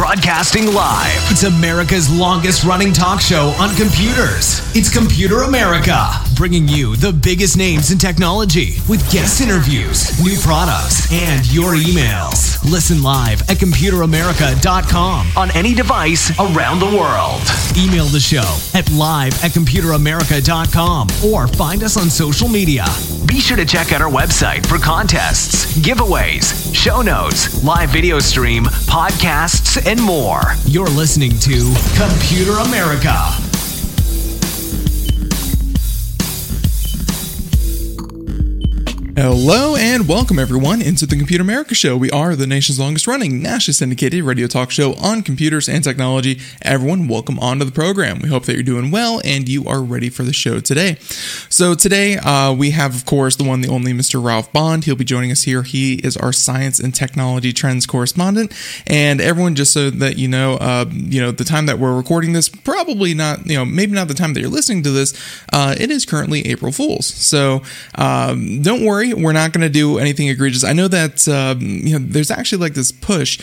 Broadcasting live. It's America's longest running talk show on computers. It's Computer America, bringing you the biggest names in technology with guest interviews, new products, and your emails. Listen live at computeramerica.com on any device around the world. Email the show at live@computeramerica.com or find us on social media. Be sure to check out our website for contests, giveaways, show notes, live video stream, podcasts, and more. You're listening to Computer America. Hello and welcome everyone into the Computer America Show. We are the nation's longest running, nationally syndicated radio talk show on computers and technology. Everyone, welcome onto the program. We hope that you're doing well and you are ready for the show today. So today we have, of course, the one, the only Mr. Ralph Bond. He'll be joining us here. He is our science and technology trends correspondent. And everyone, just so that you know, the time that we're recording this, probably not, maybe not the time that you're listening to this. It is currently April Fool's. So don't worry. We're not going to do anything egregious. I know that there's actually like this push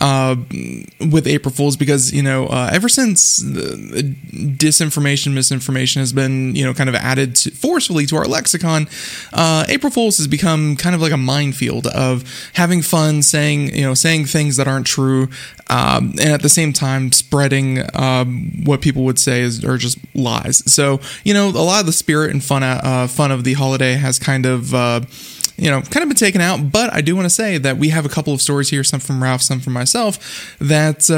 with April Fools because ever since disinformation, misinformation has been kind of added forcefully to our lexicon, April Fools has become kind of like a minefield of having fun, saying things that aren't true, and at the same time spreading what people would say are just lies. So a lot of the spirit and fun of the holiday has kind of been taken out, but I do want to say that we have a couple of stories here, some from Ralph, some from myself, that,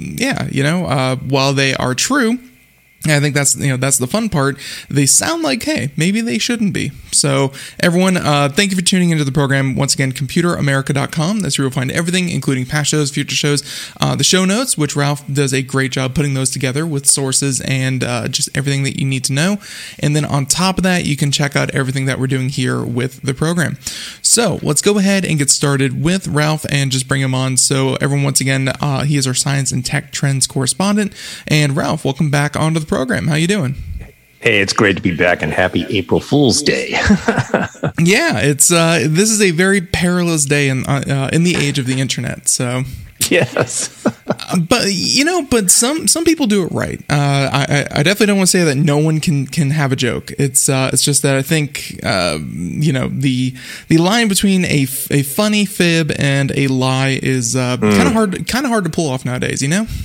while they are true, I think that's the fun part. They sound like, hey, maybe they shouldn't be. So everyone, thank you for tuning into the program. Once again, computeramerica.com. That's where you'll find everything, including past shows, future shows, the show notes, which Ralph does a great job putting those together with sources and just everything that you need to know. And then on top of that, you can check out everything that we're doing here with the program. So let's go ahead and get started with Ralph and just bring him on. So everyone, once again, he is our science and tech trends correspondent. And Ralph, welcome back onto the program. How you doing? Hey, it's great to be back and happy April Fool's Day. Yeah, it's this is a very perilous day in the age of the internet. So yes, but some people do it right. I definitely don't want to say that no one can have a joke. It's just that I think the line between a funny fib and a lie is kind of hard to pull off nowadays.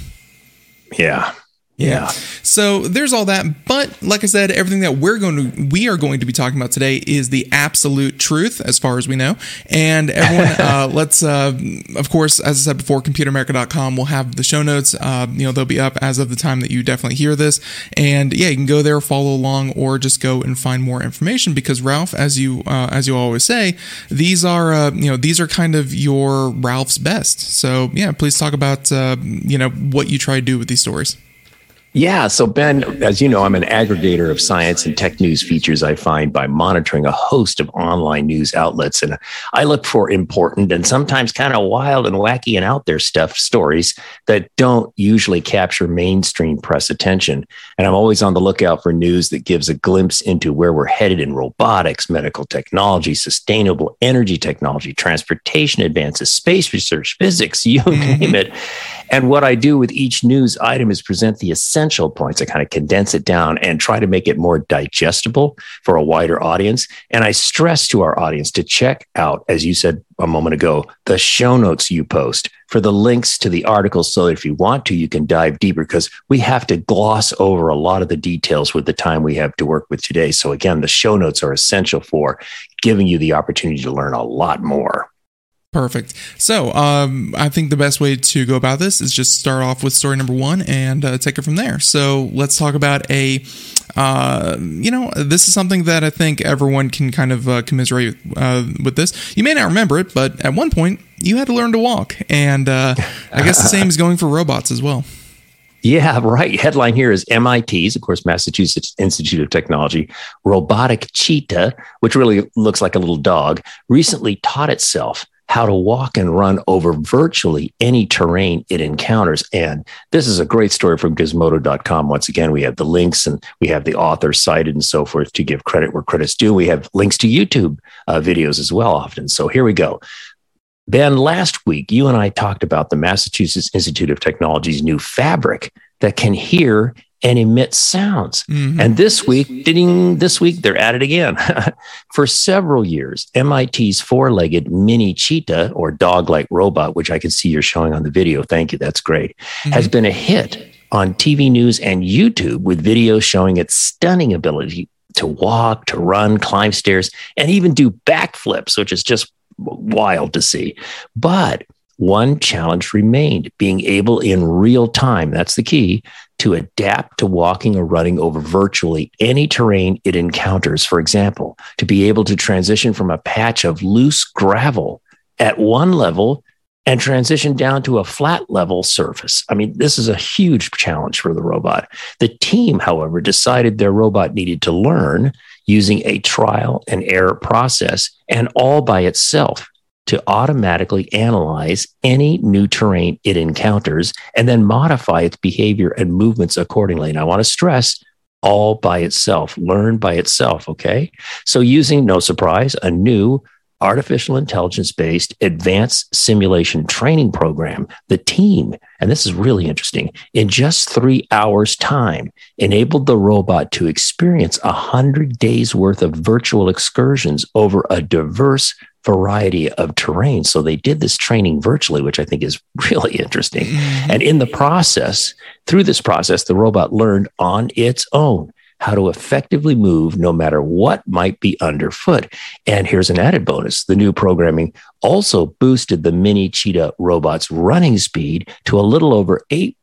Yeah. So there's all that. But like I said, everything that we are going to be talking about today is the absolute truth as far as we know. And everyone, let's, of course, as I said before, computeramerica.com will have the show notes. They'll be up as of the time that you definitely hear this. And yeah, you can go there, follow along, or just go and find more information because Ralph, as you always say, these are kind of your Ralph's best. So yeah, please talk about, what you try to do with these stories. Yeah. So, Ben, as you know, I'm an aggregator of science and tech news features I find by monitoring a host of online news outlets. And I look for important and sometimes kind of wild and wacky and out there stories that don't usually capture mainstream press attention. And I'm always on the lookout for news that gives a glimpse into where we're headed in robotics, medical technology, sustainable energy technology, transportation advances, space research, physics, you name it. And what I do with each news item is present the essential points. I kind of condense it down and try to make it more digestible for a wider audience. And I stress to our audience to check out, as you said a moment ago, the show notes you post for the links to the articles so that if you want to, you can dive deeper because we have to gloss over a lot of the details with the time we have to work with today. So again, the show notes are essential for giving you the opportunity to learn a lot more. Perfect. So I think the best way to go about this is just start off with story number one and take it from there. So let's talk about this is something that I think everyone can kind of commiserate with this. You may not remember it, but at one point you had to learn to walk. And I guess the same is going for robots as well. Yeah, right. Headline here is MIT's, of course, Massachusetts Institute of Technology, robotic cheetah, which really looks like a little dog, recently taught itself how to walk and run over virtually any terrain it encounters. And this is a great story from Gizmodo.com. Once again, we have the links and we have the author cited and so forth to give credit where credit's due. We have links to YouTube videos as well often. So here we go. Ben, last week, you and I talked about the Massachusetts Institute of Technology's new fabric that can hear and emit sounds. Mm-hmm. And this week, they're at it again. For several years, MIT's four-legged mini cheetah or dog-like robot, which I can see you're showing on the video, thank you, that's great, has been a hit on TV news and YouTube with videos showing its stunning ability to walk, to run, climb stairs, and even do backflips, which is just wild to see. But one challenge remained, being able in real time, that's the key, to adapt to walking or running over virtually any terrain it encounters. For example, to be able to transition from a patch of loose gravel at one level and transition down to a flat level surface. I mean, this is a huge challenge for the robot. The team, however, decided their robot needed to learn using a trial and error process and all by itself to automatically analyze any new terrain it encounters and then modify its behavior and movements accordingly. And I want to stress, all by itself, learn by itself, okay? So using, no surprise, a new artificial intelligence-based advanced simulation training program, the team, and this is really interesting, in just 3 hours' time, enabled the robot to experience 100 days worth of virtual excursions over a diverse variety of terrain. So they did this training virtually, which I think is really interesting. And in the process, through this process, the robot learned on its own how to effectively move no matter what might be underfoot. And here's an added bonus. The new programming also boosted the mini cheetah robot's running speed to a little over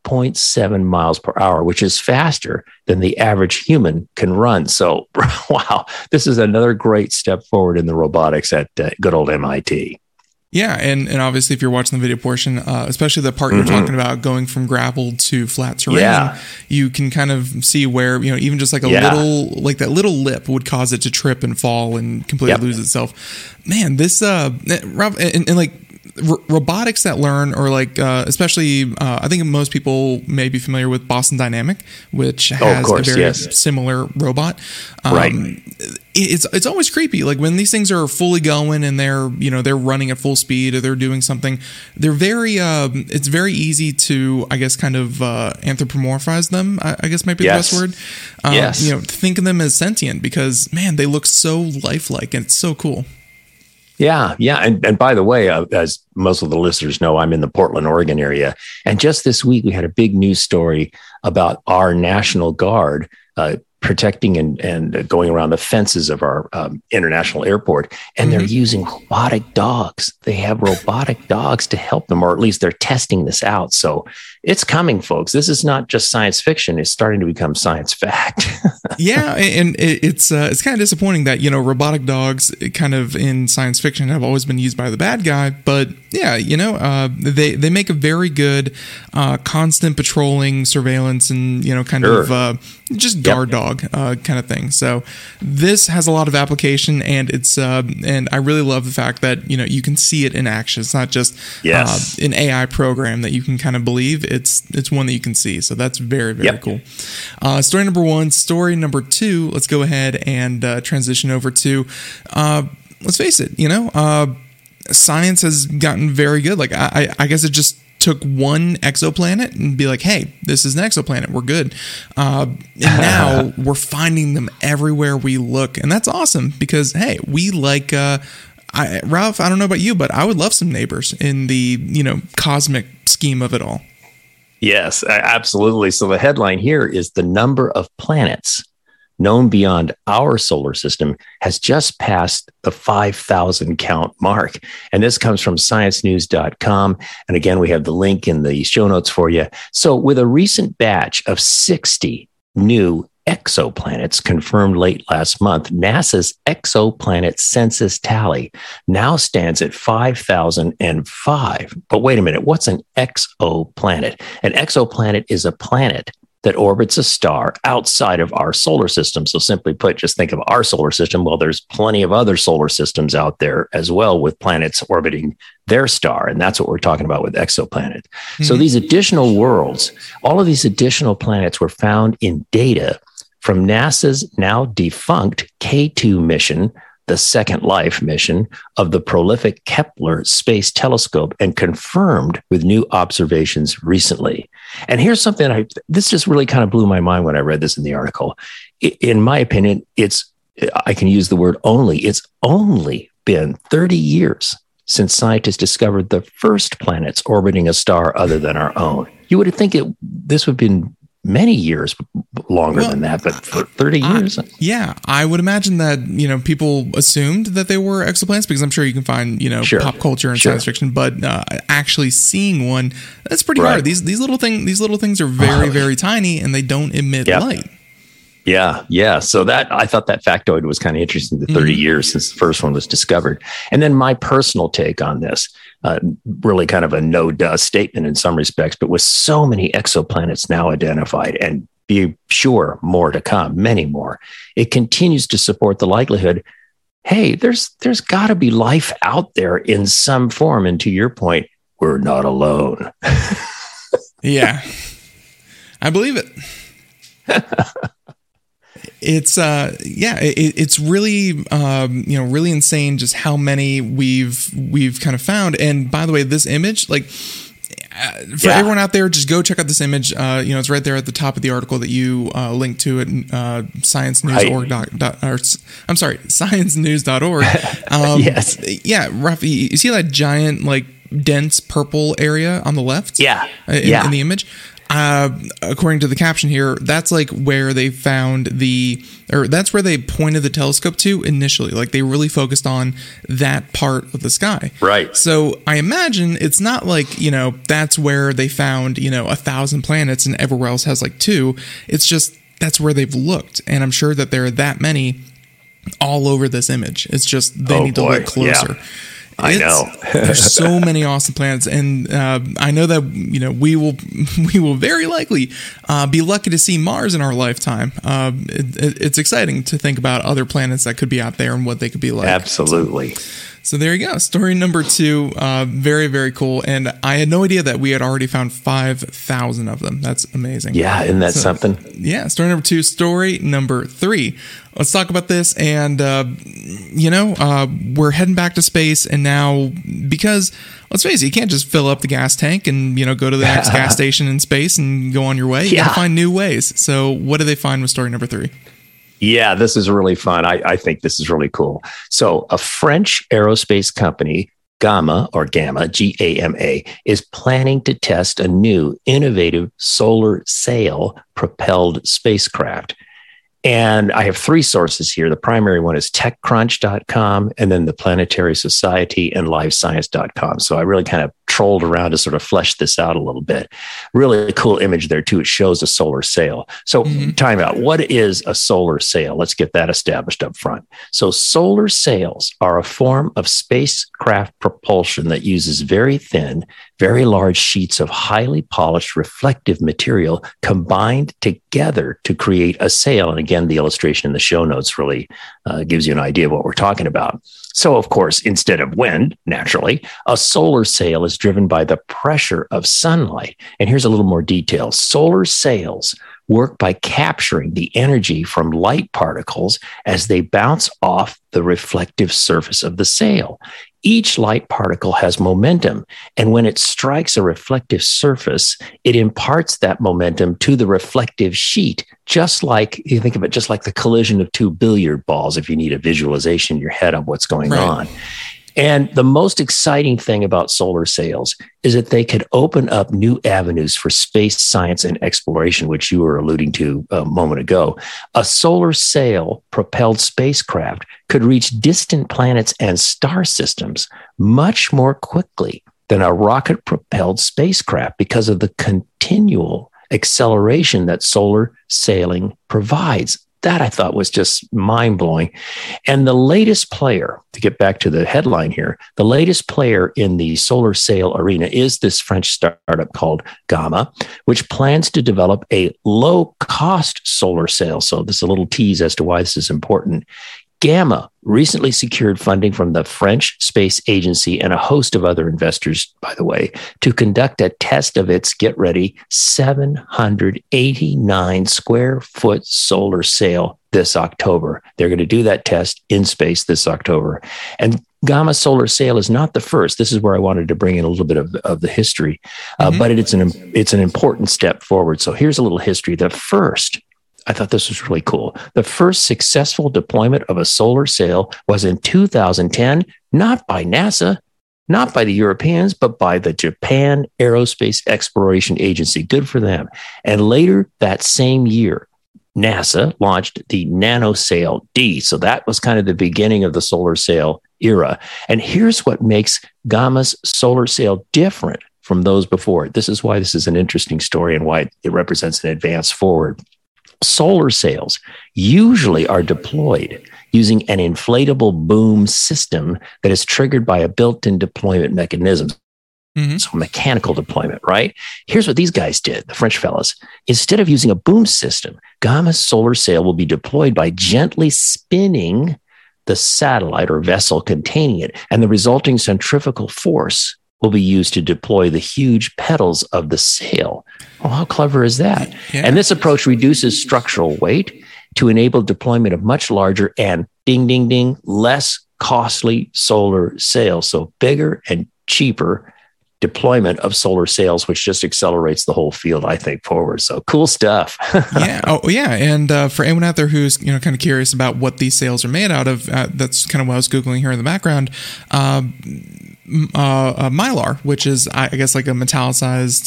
8.7 miles per hour, which is faster than the average human can run. So, wow, this is another great step forward in the robotics at good old MIT. Yeah, and obviously if you're watching the video portion, especially the part you're talking about going from gravel to flat terrain, you can kind of see where, even just like a little, like that little lip would cause it to trip and fall and completely lose itself. Man, this, Rob, and like robotics that learn, or like, especially, I think most people may be familiar with Boston Dynamic, which has a very similar robot. Right. It's always creepy. Like when these things are fully going and they're running at full speed or they're doing something, they're very, it's very easy to, I guess, kind of, anthropomorphize them, I guess might be the best word. Think of them as sentient because man, they look so lifelike and it's so cool. Yeah. And by the way, as most of the listeners know, I'm in the Portland, Oregon area. And just this week, we had a big news story about our National Guard protecting and going around the fences of our international airport. And they're using robotic dogs. They have robotic dogs to help them, or at least they're testing this out. So it's coming, folks. This is not just science fiction. It's starting to become science fact. Yeah. And it's kind of disappointing that, robotic dogs kind of in science fiction have always been used by the bad guy. But yeah, they make a very good constant patrolling, surveillance, and, kind of just guard dog kind of thing. So this has a lot of application, and it's and I really love the fact that you can see it in action. It's not just an AI program that you can kind of believe. It's one that you can see. So that's very, very cool. Story number one. Story number two. Let's go ahead and transition over to let's face it. Science has gotten very good. Like I guess it just took one exoplanet and be like, hey, this is an exoplanet. We're good. And now we're finding them everywhere we look. And that's awesome because, hey, we like, Ralph, I don't know about you, but I would love some neighbors in the, cosmic scheme of it all. Yes, absolutely. So the headline here is the number of planets known beyond our solar system has just passed the 5,000 count mark. And this comes from sciencenews.com. And again, we have the link in the show notes for you. So with a recent batch of 60 new exoplanets confirmed late last month, NASA's exoplanet census tally now stands at 5,005. But wait a minute, what's an exoplanet? An exoplanet is a planet that orbits a star outside of our solar system. So simply put, just think of our solar system. Well, there's plenty of other solar systems out there as well with planets orbiting their star. And that's what we're talking about with exoplanet. So these additional worlds, all of these additional planets were found in data from NASA's now defunct K2 mission, the Second Life mission of the prolific Kepler Space Telescope and confirmed with new observations recently. And here's something this just really kind of blew my mind when I read this in the article. In my opinion, I can use the word only. It's only been 30 years since scientists discovered the first planets orbiting a star other than our own. You would think this would have been many years longer than that, but for 30 years? Yeah, I would imagine that, people assumed that they were exoplanets because I'm sure you can find, pop culture and science fiction, but actually seeing one, that's pretty hard. These little things are very, very tiny and they don't emit light. Yeah. So I thought that factoid was kind of interesting, the 30 years since the first one was discovered. And then my personal take on this, really kind of a no-duh statement in some respects, but with so many exoplanets now identified and be sure more to come, many more, it continues to support the likelihood, hey, there's got to be life out there in some form. And to your point, we're not alone. Yeah, I believe it. It's it's really really insane just how many we've kind of found. And by the way, this image, for everyone out there, just go check out this image. It's right there at the top of the article that you link to at sciencenews.org. Yes. Yeah, Rafi, you see that giant dense purple area on the left? Yeah. In the image. According to the caption here, that's where they found that's where they pointed the telescope to initially. They really focused on that part of the sky. Right. So I imagine it's not that's where they found, 1,000 planets and everywhere else has 2. It's just, that's where they've looked. And I'm sure that there are that many all over this image. It's just, they need to look closer. Yeah. I know. There's so many awesome planets, and I know that we will very likely be lucky to see Mars in our lifetime. It's exciting to think about other planets that could be out there and what they could be like. Absolutely. So there you go. Story number 2, very, very cool. And I had no idea that we had already found 5,000 of them. That's amazing. Yeah, isn't that something? Yeah, story number 2. Story number 3. Let's talk about this. And, we're heading back to space. And now, because, let's face it, you can't just fill up the gas tank and, go to the next gas station in space and go on your way. You got to find new ways. So what do they find with story number 3? Yeah, this is really fun. I think this is really cool. So a French aerospace company, Gamma, G-A-M-A, is planning to test a new innovative solar sail propelled spacecraft. And I have 3 sources here. The primary one is TechCrunch.com, and then the Planetary Society and LiveScience.com. So I really kind of trolled around to sort of flesh this out a little bit. Really cool image there too. It shows a solar sail. So time out. What is a solar sail? Let's get that established up front. So solar sails are a form of spacecraft propulsion that uses very thin, very large sheets of highly polished reflective material combined together to create a sail. And again, the illustration in the show notes really gives you an idea of what we're talking about. So, of course, instead of wind, naturally, a solar sail is driven by the pressure of sunlight. And here's a little more detail. Solar sails work by capturing the energy from light particles as they bounce off the reflective surface of the sail. Each light particle has momentum, and when it strikes a reflective surface, it imparts that momentum to the reflective sheet, just like, you think of it, just like the collision of 2 billiard balls, if you need a visualization in your head of what's going on. And the most exciting thing about solar sails is that they could open up new avenues for space science and exploration, which you were alluding to a moment ago. A solar sail propelled spacecraft could reach distant planets and star systems much more quickly than a rocket propelled spacecraft because of the continual acceleration that solar sailing provides. That I thought was just mind-blowing. And the latest player, to get back to the headline here, the latest player in the solar sail arena is this French startup called Gamma, which plans to develop a low-cost solar sail. So this is a little tease as to why this is important. Gamma recently secured funding from the French Space Agency and a host of other investors, by the way, to conduct a test of its, get ready, 789 square foot solar sail this October. They're going to do that test in space this October. And Gamma Solar Sail is not the first. This is where I wanted to bring in a little bit of the history, but it's an important step forward. So here's a little history. I thought this was really cool. The first successful deployment of a solar sail was in 2010, not by NASA, not by the Europeans, but by the Japan Aerospace Exploration Agency. Good for them. And later that same year, NASA launched the NanoSail D. So that was kind of the beginning of the solar sail era. And here's what makes Gamma's solar sail different from those before. This is why this is an interesting story and why it represents an advance forward. Solar sails usually are deployed using an inflatable boom system that is triggered by a built-in deployment mechanism. So mechanical deployment, right? Here's what these guys did, the French fellas. Instead of using a boom system, Gamma's solar sail will be deployed by gently spinning the satellite or vessel containing it, and the resulting centrifugal force will be used to deploy the huge pedals of the sail. Oh, how clever is that? Yeah. And this approach reduces structural weight to enable deployment of much larger and ding, ding, ding, less costly solar sails. So bigger and cheaper deployment of solar sails, which just accelerates the whole field, I think, forward. So cool stuff. Yeah. Oh, yeah. And for anyone out there who's kind of curious about what these sails are made out of, that's kind of what I was Googling here in the background. Mylar, which is, I guess, like a metallicized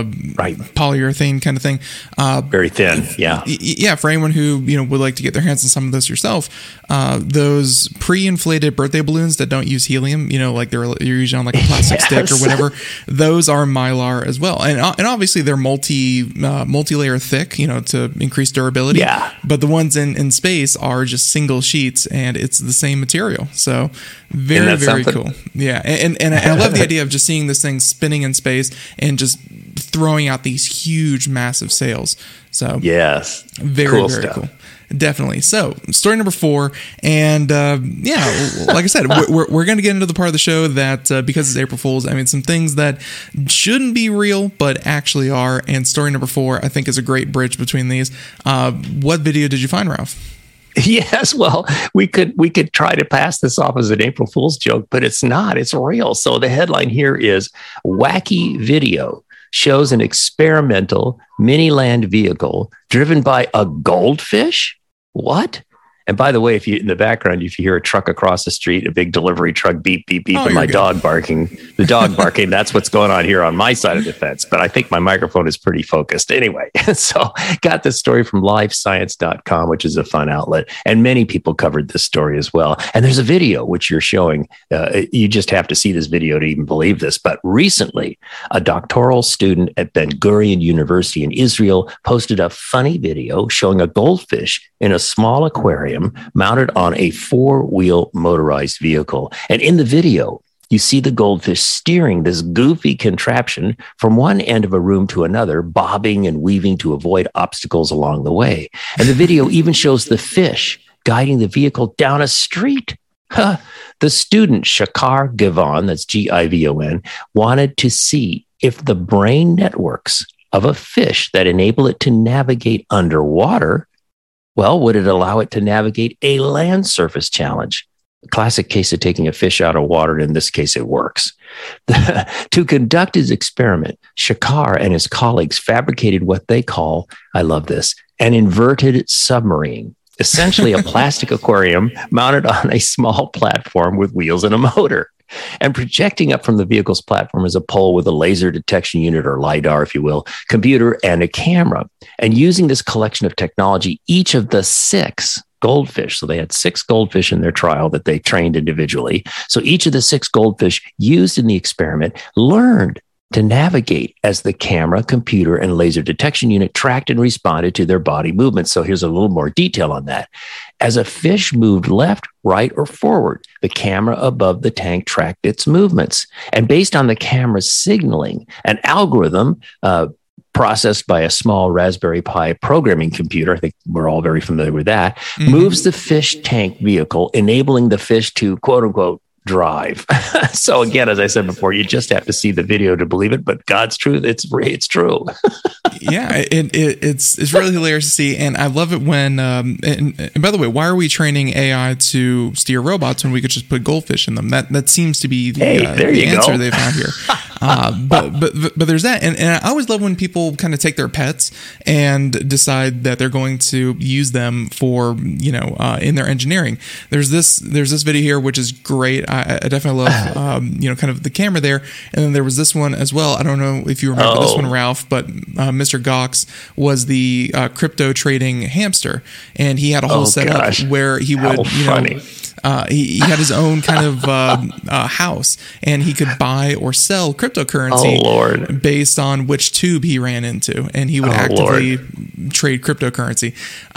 polyurethane kind of thing. Very thin. Yeah. Yeah. For anyone who would like to get their hands on some of this yourself, those pre-inflated birthday balloons that don't use helium, like you're usually on like a plastic stick or whatever. Those are Mylar as well, and obviously they're multi-layer thick, to increase durability. Yeah. But the ones in space are just single sheets, and it's the same material. So very cool. Yeah, and I love the idea of just seeing this thing spinning in space and just throwing out these huge, massive sails. So yes, very cool. Definitely. So, story number 4, and like I said, we're going to get into the part of the show that because it's April Fool's, I mean, some things that shouldn't be real but actually are. And story number 4, I think, is a great bridge between these. What video did you find, Ralph? Yes, well, we could try to pass this off as an April Fool's joke, but it's not. It's real. So the headline here is "Wacky Video Shows an Experimental Mini Land Vehicle Driven by a Goldfish." What? And by the way, if you in the background, if you hear a truck across the street, a big delivery truck, beep, beep, beep, and my dog barking, that's what's going on here on my side of the fence. But I think my microphone is pretty focused. Anyway, so got this story from livescience.com, which is a fun outlet. And many people covered this story as well. And there's a video, which you're showing. You just have to see this video to even believe this. But recently, a doctoral student at Ben Gurion University in Israel posted a funny video showing a goldfish in a small aquarium mounted on a 4-wheel motorized vehicle. And in the video, you see the goldfish steering this goofy contraption from one end of a room to another, bobbing and weaving to avoid obstacles along the way. And the video even shows the fish guiding the vehicle down a street. The student, Shakar Givon, that's Givon, wanted to see if the brain networks of a fish that enable it to navigate underwater, well, would it allow it to navigate a land surface challenge? A classic case of taking a fish out of water, and in this case, it works. To conduct his experiment, Shakar and his colleagues fabricated what they call, I love this, an inverted submarine, essentially a plastic aquarium mounted on a small platform with wheels and a motor. And projecting up from the vehicle's platform is a pole with a laser detection unit, or LiDAR, if you will, computer, and a camera. And using this collection of technology, each of the 6 goldfish, so they had 6 goldfish in their trial that they trained individually. So each of the 6 goldfish used in the experiment learned to navigate as the camera, computer, and laser detection unit tracked and responded to their body movements. So here's a little more detail on that. As a fish moved left, right, or forward, the camera above the tank tracked its movements. And based on the camera's signaling, an algorithm processed by a small Raspberry Pi programming computer, I think we're all very familiar with that, moves the fish tank vehicle, enabling the fish to, quote unquote, drive. So again, as I said before, you just have to see the video to believe it. But God's truth, it's true. Yeah, it's really hilarious to see, and I love it when. And by the way, why are we training AI to steer robots when we could just put goldfish in them? That seems to be the answer they found here. But there's that, and I always love when people kind of take their pets and decide that they're going to use them for in their engineering. There's this video here which is great. I definitely love kind of the camera there, and then there was this one as well. I don't know if you remember this one, Ralph, but Mr. Gox was the crypto trading hamster, and he had a whole setup where he would he had his own kind of house, and he could buy or sell cryptocurrency based on which tube he ran into, and he would actively trade cryptocurrency.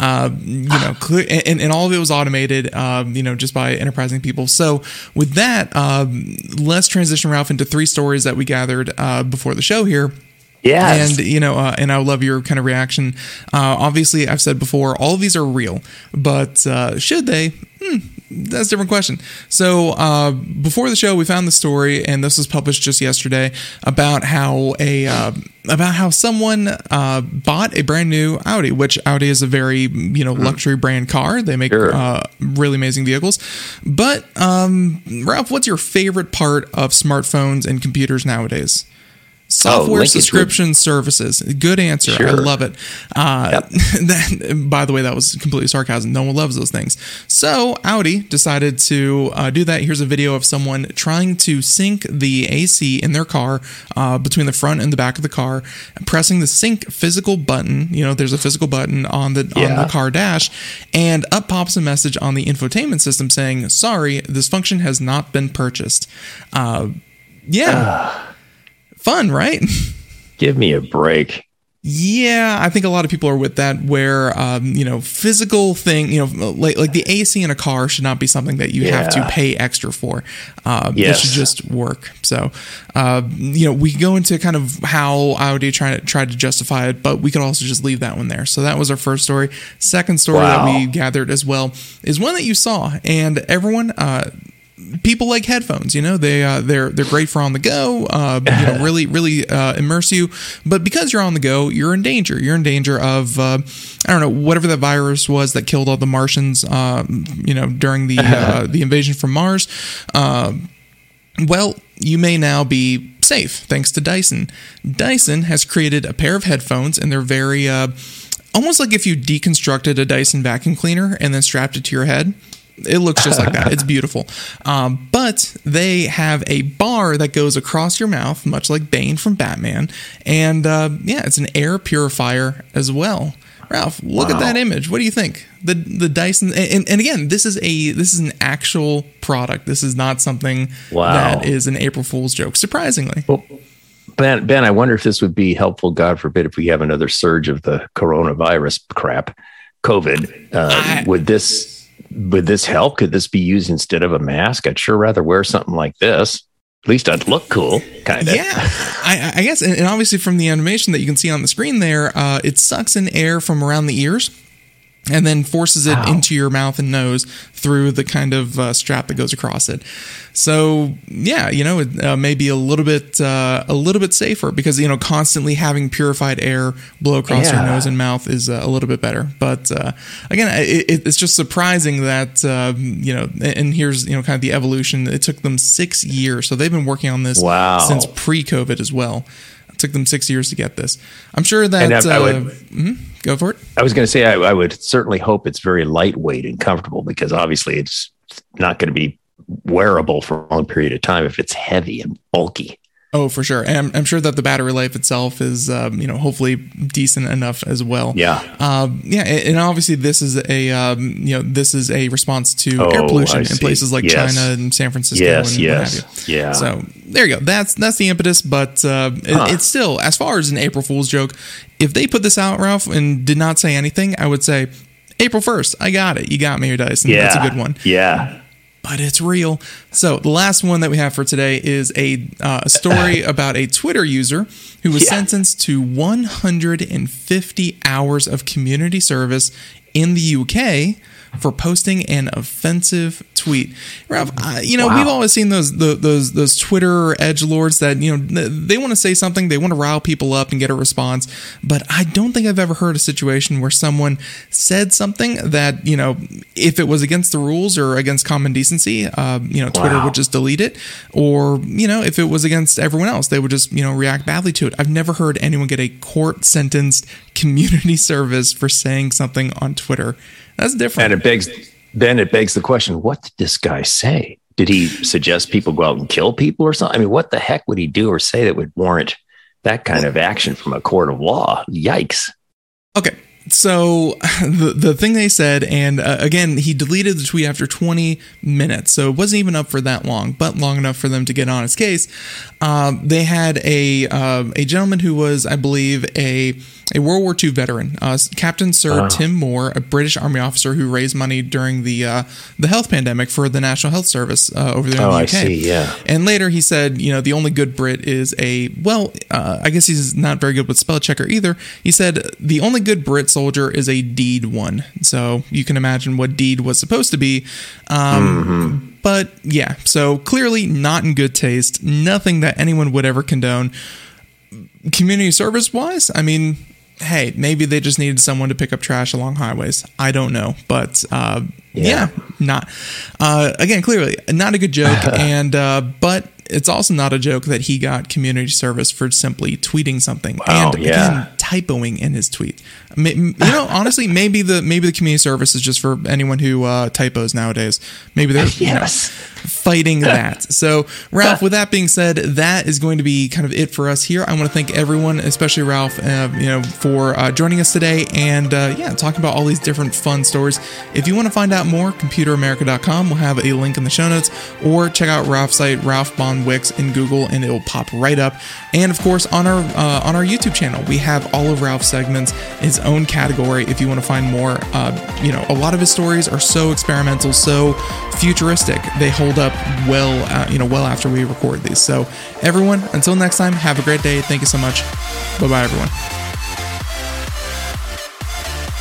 And all of it was automated, just by enterprising people. So with that, let's transition, Ralph, into 3 stories that we gathered before the show here. Yes. And, and I would love your kind of reaction. Obviously, I've said before, all of these are real, but should they? That's a different question. So before the show, we found the story, and this was published just yesterday, about how someone bought a brand new Audi, which Audi is a very luxury brand car. They make really amazing vehicles. But Ralph, what's your favorite part of smartphones and computers nowadays? Software subscription services. Good answer. Sure. I love it. That, by the way, that was completely sarcasm. No one loves those things. So Audi decided to do that. Here's a video of someone trying to sync the AC in their car between the front and the back of the car, pressing the sync physical button. There's a physical button on the car dash, and up pops a message on the infotainment system saying, "Sorry, this function has not been purchased." Fun, right? Give me a break. Yeah, I think a lot of people are with that, where physical thing, like the AC in a car should not be something that you have to pay extra for. It should just work. So, we go into kind of how Audi tried to justify it, but we could also just leave that one there. So that was our first story. Second story that we gathered as well is one that you saw, and everyone. People like headphones, they're great for on the go, really immerse you. But because you're on the go, you're in danger. You're in danger of, whatever that virus was that killed all the Martians, during the invasion from Mars. Well, you may now be safe thanks to Dyson. Dyson has created a pair of headphones, and they're very, almost like if you deconstructed a Dyson vacuum cleaner and then strapped it to your head. It looks just like that. It's beautiful. But they have a bar that goes across your mouth, much like Bane from Batman. And it's an air purifier as well. Ralph, look at that image. What do you think? The Dyson, and again, this is an actual product. This is not something that is an April Fool's joke, surprisingly. Well, Ben, I wonder if this would be helpful, God forbid, if we have another surge of the coronavirus crap, COVID. Would this help? Could this be used instead of a mask? I'd sure rather wear something like this. At least I'd look cool, kind of. Yeah, I guess. And obviously from the animation that you can see on the screen there, it sucks in air from around the ears and then forces it into your mouth and nose through the kind of strap that goes across it. So it may be a little bit safer because constantly having purified air blow across your nose and mouth is a little bit better. But again, it's just surprising that and here's kind of the evolution. It took them 6 years, so they've been working on this since pre-COVID as well. It took them 6 years to get this. I'm sure that go for it. I was going to say I would certainly hope it's very lightweight and comfortable, because obviously it's not going to be wearable for a long period of time if it's heavy and bulky. Oh, for sure. And I'm sure that the battery life itself is, hopefully decent enough as well. Yeah. And obviously this is a response to air pollution in places like China and San Francisco. Yes. What have you. Yeah. So there you go. That's the impetus, but it's still, as far as an April Fool's joke, if they put this out, Ralph, and did not say anything, I would say April 1st. I got it. You got me, Dyson. Yeah. That's a good one. Yeah. But it's real. So the last one that we have for today is a story about a Twitter user who was sentenced to 150 hours of community service in the UK for posting an offensive tweet. Ralph, Wow. we've always seen those Twitter edgelords that, they want to say something, they want to rile people up and get a response, but I don't think I've ever heard a situation where someone said something that, if it was against the rules or against common decency, Twitter would just delete it, or, if it was against everyone else, they would just, react badly to it. I've never heard anyone get a court-sentenced community service for saying something on Twitter. That's different. And it begs the question, what did this guy say? Did he suggest people go out and kill people or something? I mean, what the heck would he do or say that would warrant that kind of action from a court of law? Yikes. Okay. So the thing they said, and again, he deleted the tweet after 20 minutes, so it wasn't even up for that long, but long enough for them to get on his case. They had a gentleman who was, I believe, a World War II veteran, Captain Sir Tim Moore, a British Army officer who raised money during the health pandemic for the National Health Service over there in the UK. I see, yeah. And later he said, the only good Brit is I guess he's not very good with spell checker either. He said the only good Brit soldier is a deed one. So you can imagine what deed was supposed to be. But yeah, so clearly not in good taste. Nothing that anyone would ever condone. Community service wise, I mean, hey, maybe they just needed someone to pick up trash along highways. I don't know. But not. Again, clearly not a good joke. And but it's also not a joke that he got community service for simply tweeting something. Wow, and again, typoing in his tweet. Honestly, maybe the community service is just for anyone who typos nowadays. Maybe they're fighting that. So, Ralph, with that being said, that is going to be kind of it for us here. I want to thank everyone, especially Ralph, for joining us today and talking about all these different fun stories. If you want to find out more, computeramerica.com. We'll have a link in the show notes, or check out Ralph's site, Ralph Bond Wicks, in Google, and it will pop right up. And of course, on our YouTube channel, we have all of Ralph's segments, his own category. If you want to find more, a lot of his stories are so experimental, so futuristic. They hold up well after we record these. So everyone, until next time, have a great day. Thank you so much. Bye-bye, everyone.